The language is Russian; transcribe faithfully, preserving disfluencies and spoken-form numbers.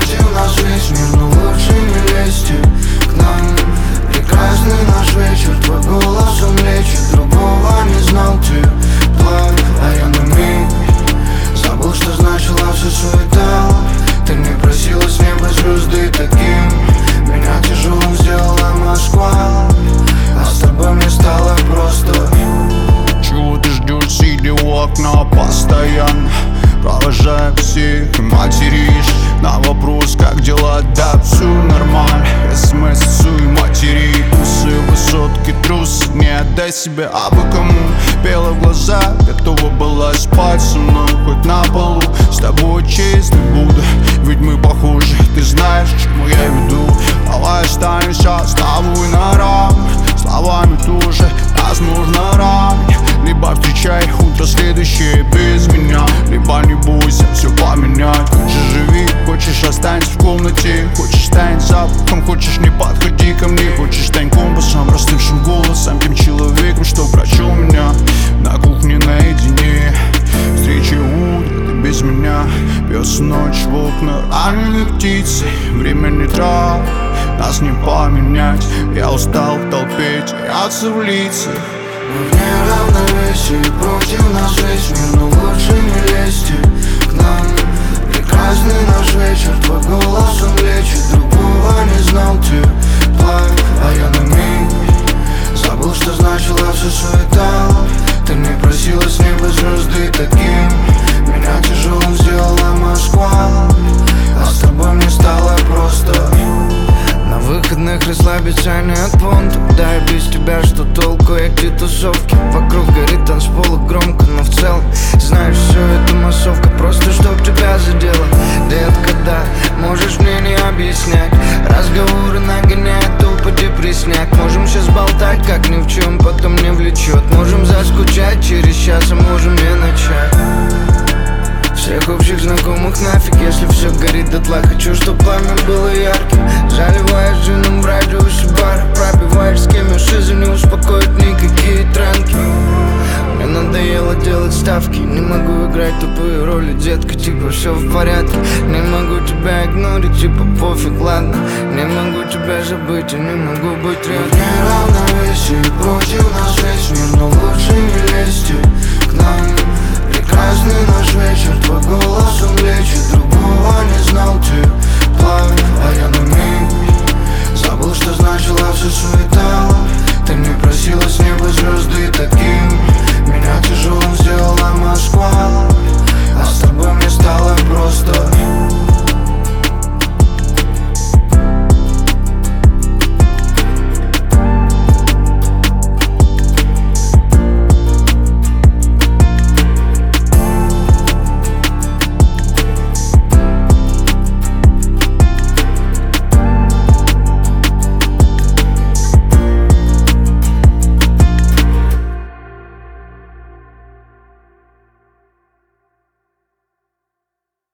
против нас весь мир, но лучше не лезьте к нам. Прекрасный наш вечер, твой голос он лечит, другого не знал ты план. А я на миг забыл, что значила вся суета. Ты не просила с неба звезды таким, меня тяжелым сделала Москва, а с тобой мне стало просто. Чего ты ждешь, сидя у окна постоянно, провожая всех и материшь на вопрос, как дела, да все нормально. СМС и матери, усы, высотки, трус, не отдай себя, а бы кому пела в глаза, готова была спать со мной хоть на полу. С тобой честно буду, ведь мы похожи, ты знаешь, к чему я веду. Давай останемся с тобой на равных, словами тоже нас нужно равнять. Либо встречай утро следующее без меня, либо не бойся все поменять. Хочешь живи, хочешь останься в комнате, хочешь стань запахом, хочешь не подходи ко мне, хочешь стань компасом, простывшим голосом, тем человеком, что прочел меня на кухне наедине. Встреча утро, ты без меня, пес ночь в окна, раненые птицы, время не трав, нас не поменять. Я устал в толпе теряться в лицах. Мы в неравновесии, против нас весь мир, но лучше не лезьте к нам. Прекрасный наш вечер, твой голос он лечит, другого не знал ты план. А я на миг забыл, что значила вся суета. Ты не просила с неба звезды таким, меня тяжелым сделала Москва, а с тобой мне стало просто. На выходных расслабиться не от понта, да и без тебя что толку, эти тусовки. Вокруг горит танцпола громко, но в целом знаешь, все это массовка, просто чтоб тебя задело. Детка, да, можешь мне не объяснять, разговоры нагоняют тупо депрессняк. Можем сейчас болтать, как ни в чем, потом не влечет. Можем заскучать через час, а можем не начать. Всех общих знакомых нафиг, если все горит дотла. Хочу, чтоб пламя было ярким. Заливаешь джином в радиусе бара, пробиваешь с кем шизы, не успокоит никакие тренки. Мне надоело делать ставки, не могу играть тупые роли, детка, типа все в порядке. Не могу тебя игнорить, типа пофиг, ладно. Не могу тебя забыть, и не могу